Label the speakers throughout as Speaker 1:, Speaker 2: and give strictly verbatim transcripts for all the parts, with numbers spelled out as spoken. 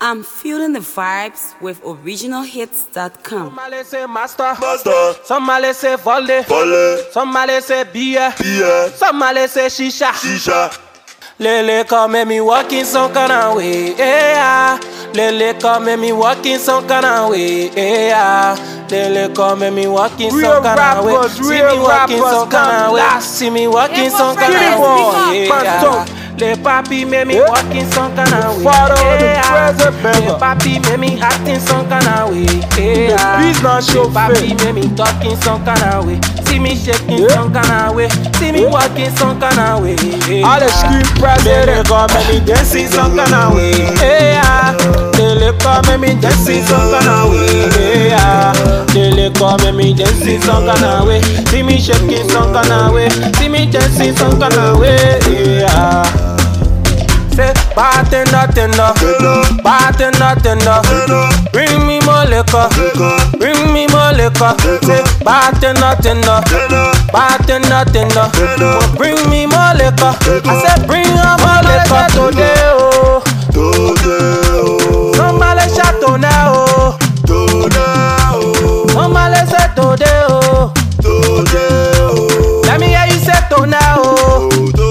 Speaker 1: I'm feeling the vibes with original hits dot com.
Speaker 2: Somebody say master,
Speaker 3: Master.
Speaker 2: Somebody say volley,
Speaker 3: Volley.
Speaker 2: Somebody say beer,
Speaker 3: Beer.
Speaker 2: Somebody say shisha.
Speaker 3: Shisha.
Speaker 2: Lele come and me walking some kind of way, yeah. Lele come and me walking some kind of way, yeah. Lele come and me walking some kind of way. See me walking some kind of way. See me walking some kind of way, yeah. Le papi make me walking some kind of way, yeah. Le papi make me acting some kind of way, yeah. Le papi make me talking some kind of way. See me shaking some kind of way. See me walking some kind of way, yeah.
Speaker 4: All the screen president come and me dancing some kind of way,
Speaker 2: yeah. They come and me dancing some kind of way, yeah. They come and me dancing some kind of way. See me shaking some kind of way. See me dancing some kind of way, yeah. Say bartender, tender, bartender, tender, bring me more liquor, bring me more liquor. Say bartender, tender, bartender, tender, bring me more liquor. I said bring on more liquor today, oh. Somebody shout on now, oh. Somebody say today, oh. Let me hear you say to now, oh.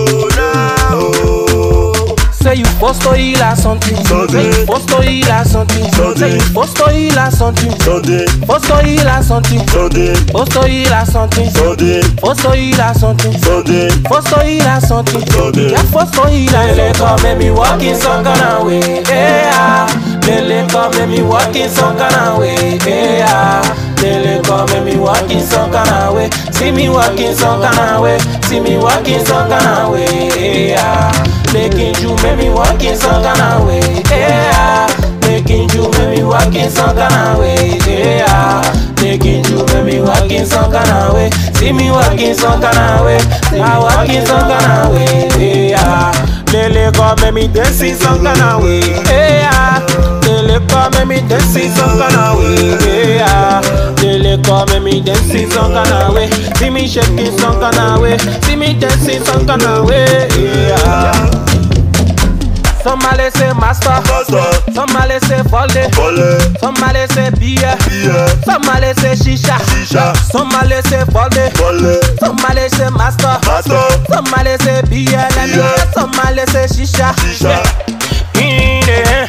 Speaker 2: Say you supposed to heal or something. Say you supposed to heal or something. Say you supposed to heal or something. Supposed to heal or something. Supposed to heal or something. Supposed to heal or something. Supposed to heal or something. Yeah, supposed to heal or something. Lele come and me walking some kind of way, yeah. Lele come and me walking some kind of way, yeah. Lele come and me walking some kind of way. See me walking some kind of way. See me walking some kind of way, yeah. Making you make me walking some kind of way, yeah. Making you make me walking some kind of way, yeah. Making you make me walking some kind of way. See me walking some kind of way. I walking some kind of way, yeah.
Speaker 4: Lele come and me dancing some kind of way,
Speaker 2: yeah. Lele come and me dancing some kind of way, yeah. Lele come and me dancing some kind of way. See me shaking some kind of way. See me dancing some kind of way, yeah. Somebody say master,
Speaker 3: Master.
Speaker 2: Somebody say volley,
Speaker 3: Volley.
Speaker 2: Somebody say beer,
Speaker 3: Beer.
Speaker 2: Somebody say shisha,
Speaker 3: Shisha.
Speaker 2: Somebody say volley,
Speaker 3: Volley.
Speaker 2: Somebody say master,
Speaker 3: Master.
Speaker 2: Somebody say beer, let me hear somebody say shisha.
Speaker 3: Shisha.
Speaker 2: In the hand,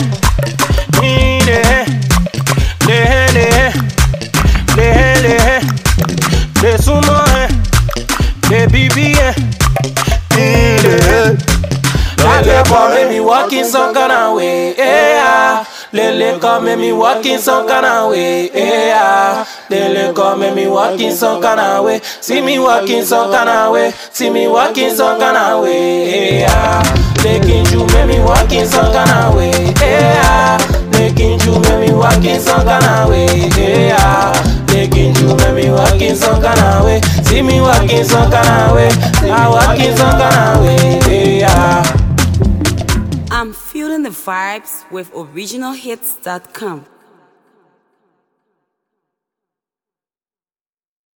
Speaker 2: in the hand, the hand, the hand, the hand, the hand, the sumo hand, the B B hand, in the hand. Lele come and me walking some kind of way, yeah. Lele come and me walking some kind of way, yeah. Lele come and me walking some kind of way. See me walking some kind of way. See me walking some kind of way, yeah. Making you make me walking some kind of way, yeah. Making you make me walking some kind of way, yeah. Making you make me walking some kind of way. See me walking some kind of way. I walking some kind of way, yeah.
Speaker 1: I'm feeling the vibes with original hits dot com.